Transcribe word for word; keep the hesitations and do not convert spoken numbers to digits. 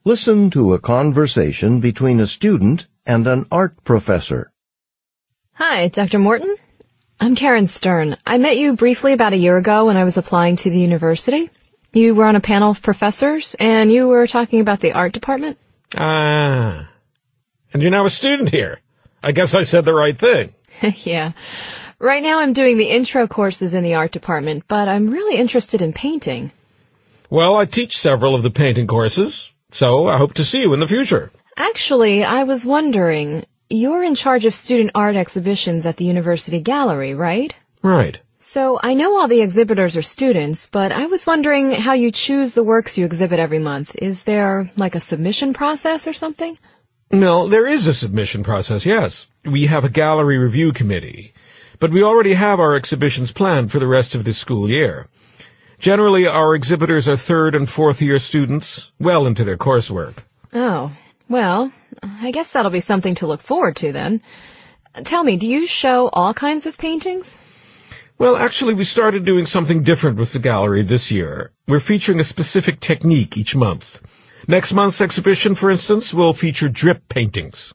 Listen to a conversation between a student and an art professor. Hi, Doctor Morton. I'm Karen Stern. I met you briefly about a year ago when I was applying to the university. You were on a panel of professors, and you were talking about the art department. Ah. And you're now a student here. I guess I said the right thing. Yeah. Right now I'm doing the intro courses in the art department, but I'm really interested in painting. Well, I teach several of the painting courses, so I hope to see you in the future. Actually, I was wondering, you're in charge of student art exhibitions at the university gallery, right? Right. So I know all the exhibitors are students, but I was wondering how you choose the works you exhibit every month. Is there, like, a submission process or something? No, there is a submission process, yes. We have a gallery review committee, but we already have our exhibitions planned for the rest of this school year. Generally, our exhibitors are third and fourth year students, well into their coursework. Oh, well, I guess that'll be something to look forward to then. Tell me, do you show all kinds of paintings? Well, actually, we started doing something different with the gallery this year. We're featuring a specific technique each month. Next month's exhibition, for instance, will feature drip paintings.